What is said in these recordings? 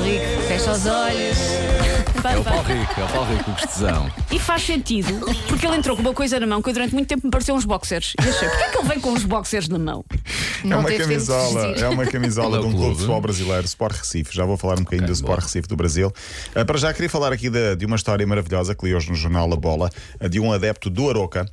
Rico, fecha os olhos. É o Paulo Rico, o gostosão. E faz sentido, porque ele entrou com uma coisa na mão que eu durante muito tempo me pareceu uns boxers. E achei, porquê é que ele vem com uns boxers na mão? Não É uma teve tempo de camisola, desistir. é uma camisola de um clube de futebol brasileiro, Sport Recife. Já vou falar um bocadinho do Sport Recife do Brasil. Para já queria falar aqui de uma história maravilhosa que li hoje no jornal A Bola, de um adepto do Aroca.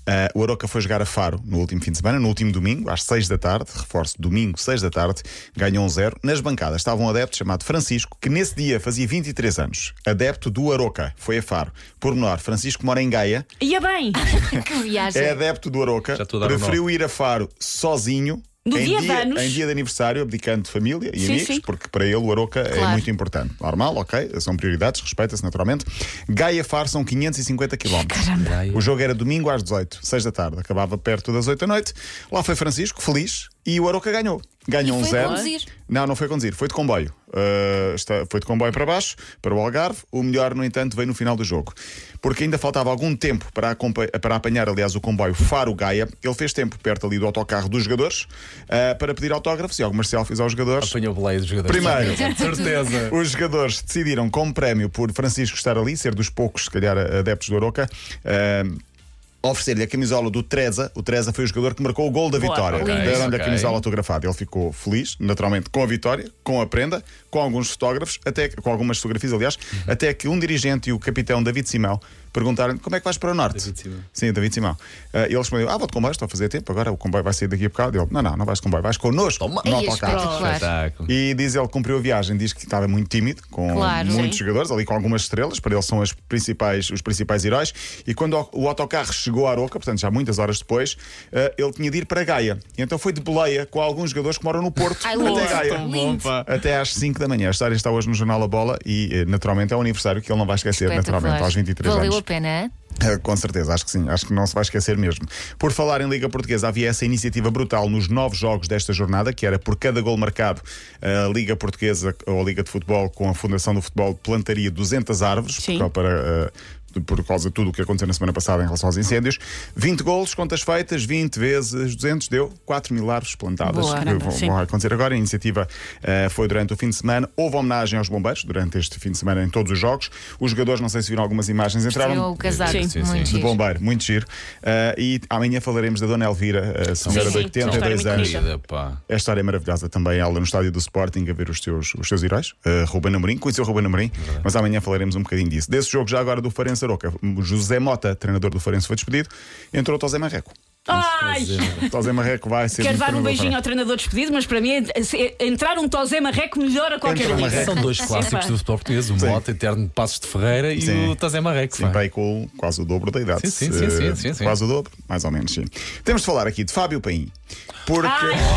O Aroca foi jogar a Faro no último fim de semana, no último domingo, às 6 da tarde, reforço, domingo, 6 da tarde, ganhou 1-0. Nas bancadas estava um adepto chamado Francisco, que nesse dia fazia 23 anos. Adepto do Aroca, foi a Faro. Por menor, Francisco mora em Gaia, Ia bem, Que viagem. é adepto do Aroca, Já estou a dar o preferiu ir a Faro sozinho. No dia de anos. Em dia de aniversário, abdicando de família e Sim, amigos, sim. porque para ele o Aroca é Claro. muito importante. Normal, ok, são prioridades, respeita-se naturalmente. Gaia-Faro são 550 km. O jogo era domingo às 18, 6 da tarde, acabava perto das 8 da noite. Lá foi Francisco, feliz, e o Aroca ganhou. Ganhou E foi 1-0. conduzir? Não foi conduzir, foi de comboio. Foi de comboio para baixo, para o Algarve. O melhor, no entanto, veio no final do jogo. Porque ainda faltava algum tempo para apanhar, aliás, o comboio Faro-Gaia. Ele fez tempo perto ali do autocarro dos jogadores para pedir autógrafos e algumas selfies aos jogadores. Apanhou o boleio dos jogadores. Primeiro, certeza. os jogadores decidiram, como prémio, por Francisco estar ali, ser dos poucos, se calhar, adeptos do Aroca, oferecer-lhe a camisola do Treza. O Treza foi o jogador que marcou o gol da Boa, vitória. lindo. Deram-lhe a Ok. camisola autografada. Ele ficou feliz, naturalmente, com a vitória, com a prenda, com alguns fotógrafos, com algumas fotografias, aliás, até que um dirigente e o capitão David Simão perguntaram-lhe: como é que vais para o norte? David Simão. Sim, David Simão. E ele respondeu: vou de comboio, estou a fazer tempo, agora o comboio vai sair daqui a bocado. Ele: não vais de comboio, vais connosco Toma. no Ai, autocarro. espetacular. Espetáculo. E diz ele que cumpriu a viagem, diz que estava muito tímido, com Claro. muitos Sim. jogadores, ali com algumas estrelas, para ele são os principais heróis. E quando o autocarro chegou à Aroca, portanto já muitas horas depois, ele tinha de ir para Gaia. E então foi de boleia com alguns jogadores que moram no Porto Ai, até lindo. Gaia. Tão bom, pá. Até às 5 da manhã. A história está hoje no Jornal A Bola e naturalmente é um aniversário que ele não vai esquecer, naturalmente, aos 23 Valeu anos. a pena, hein? Com certeza, acho que sim, acho que não se vai esquecer mesmo. Por falar em Liga Portuguesa, havia essa iniciativa brutal nos 9 jogos desta jornada, que era por cada gol marcado, a Liga Portuguesa ou a Liga de Futebol com a Fundação do Futebol plantaria 200 árvores Sim. por causa de tudo o que aconteceu na semana passada em relação aos incêndios. 20 golos, contas feitas, 20 vezes 200 deu 4.000 árvores plantadas. Boa. Que Sim. vão acontecer agora. A iniciativa foi durante o fim de semana. Houve homenagem aos bombeiros durante este fim de semana em todos os jogos. Os jogadores, não sei se viram algumas imagens, entraram Tirou o casaco. Sim, sim, Muito sim. de giro. bombeiro, muito giro. E amanhã falaremos da Dona Elvira, a senhora Sim, de sim, 82 uma história anos. muito Querida, pá. A história é maravilhosa também, ela no estádio do Sporting a ver os seus heróis, Ruben Amorim, conheceu Ruben Amorim, mas amanhã falaremos um bocadinho disso. Desse jogo já agora do Farense Aroca, o José Mota, treinador do Farense, foi despedido, entrou o Tosé Marreco. Ai! O Tosé Marreco vai ser Quero muito dar um treinador beijinho do ao treinador despedido, mas para mim entrar um Tosé Marreco melhora qualquer Entra liga. Marreco. São dois clássicos do futebol português: o Sim. Mota, Eterno de Passos de Ferreira e Sim. o Tazé Marreco. Sim, vai com quase o dobro da idade. Sim. Quase o dobro, mais ou menos, sim. Temos de falar aqui de Fábio Paim, porque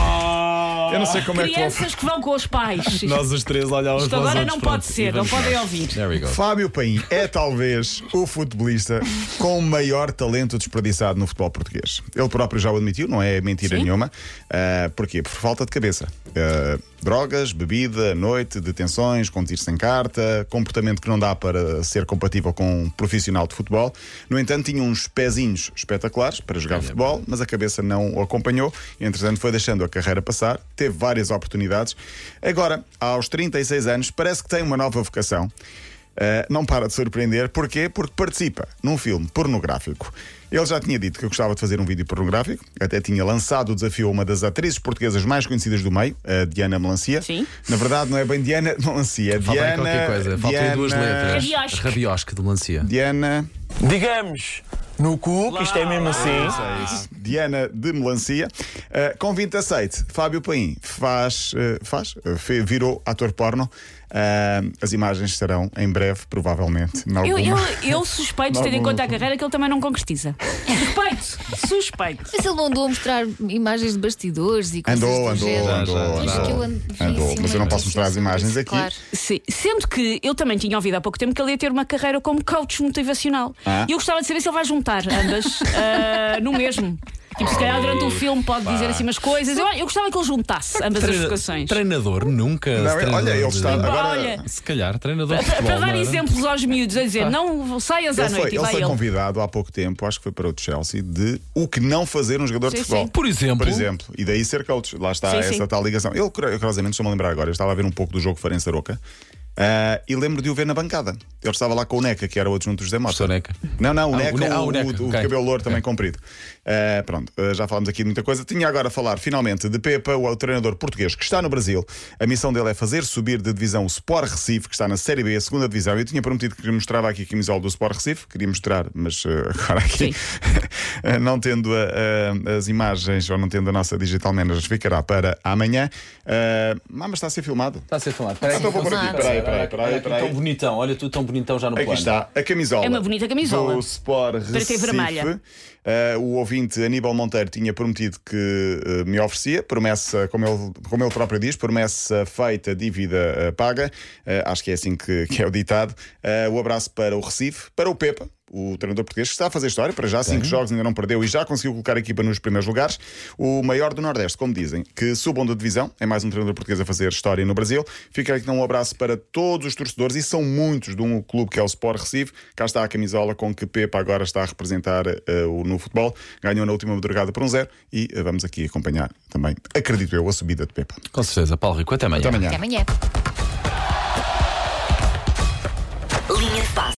eu não sei como é que vou. Crianças que vão com os pais. Nós os três olhávamos Isto para os agora outros, não pronto, pode ser, e não vamos podem nós. ouvir. There we go. Fábio Paim é talvez o futebolista com o maior talento desperdiçado no futebol português. Ele próprio já o admitiu, não é mentira Sim. nenhuma. Porquê? Por falta de cabeça. Drogas, bebida, noite, detenções, com tiros sem carta, comportamento que não dá para ser compatível com um profissional de futebol. No entanto, tinha uns pezinhos espetaculares para jogar futebol, mas a cabeça não o acompanhou. Entretanto, foi deixando a carreira passar, teve várias oportunidades. Agora, aos 36 anos, parece que tem uma nova vocação. Não para de surpreender. Porquê? Porque participa num filme pornográfico. Ele já tinha dito que gostava de fazer um vídeo pornográfico, até tinha lançado o desafio a uma das atrizes portuguesas mais conhecidas do meio, a Diana Melancia. Sim. Na verdade, não é bem Diana Melancia, é Falta aí Diana. qualquer coisa. Faltam aí duas letras. Rabiosque. Rabiosque de melancia. Diana. Digamos, no cu, que isto é mesmo assim. Diana de Melancia. Convite aceite. Fábio Paim virou ator porno. As imagens serão em breve, provavelmente. Eu suspeito, tendo em conta a carreira, que ele também não concretiza. Suspeito. Mas ele não andou a mostrar imagens de bastidores e coisas Andou. do género. andou. Mas que eu vi Andou, assim mas eu não uma posso mostrar as notícia imagens sobre aqui. isso, claro. Sim. Sendo que eu também tinha ouvido há pouco tempo que ele ia ter uma carreira como coach motivacional. E eu gostava de saber se ele vai juntar ambas no mesmo. Tipo, se calhar durante o filme pode dizer assim umas coisas. Eu gostava que ele juntasse ambas as vocações. Treinador nunca. Não, treinador olha, ele de- está agora. Olha, Se calhar, treinador de para futebol. dar não era? exemplos aos miúdos a dizer não saias à Ele noite e foi vai ele. convidado há pouco tempo, acho que foi para o Chelsea, de o que não fazer um jogador de Sim, futebol. sim. Por exemplo. Por exemplo, e daí ser coach. Lá está Sim, essa sim. tal ligação. Ele, curiosamente, estou-me a lembrar agora, eu estava a ver um pouco do jogo Farense Aroca. E lembro de o ver na bancada. Ele estava lá com o Neca, que era o adjunto do José Mota. Professor Neca. Não, o Neca, o Neca, o ok. cabelo louro também comprido. Pronto, já falámos aqui de muita coisa. Tinha agora a falar finalmente de Pepa, o treinador português que está no Brasil. A missão dele é fazer subir de divisão o Sport Recife, que está na Série B, a segunda divisão. Eu tinha prometido que mostrava aqui a camisola do Sport Recife, queria mostrar, mas agora aqui, não tendo as imagens ou não tendo a nossa Digital Manager, ficará para amanhã. Mas está a ser filmado. Está a ser filmado. Espera aí, Então vou por aqui. Espera aí. Tão bonitão, olha tu tão bonitão já no Aqui plano. está a camisola. É uma bonita camisola. Do Sport Para ter Recife. vermelha. O ouvinte Aníbal Monteiro tinha prometido que me oferecia, promessa, como ele próprio diz, promessa feita, dívida paga. Acho que é assim que é o ditado. O abraço para o Recife, para o Pepa, o treinador português, que está a fazer história, para já 5 jogos, ainda não perdeu e já conseguiu colocar a equipa nos primeiros lugares. O maior do Nordeste, como dizem, que subam da divisão, é mais um treinador português a fazer história no Brasil. Fica aqui então um abraço para todos os torcedores, e são muitos, de um clube que é o Sport Recife. Cá está a camisola com que Pepa agora está a representar no futebol. Ganhou na última madrugada por 1-0 e vamos aqui acompanhar também, acredito eu, a subida de Pepa. Com certeza, Paulo Rico, até amanhã. Até amanhã. Até amanhã. Linha de passe.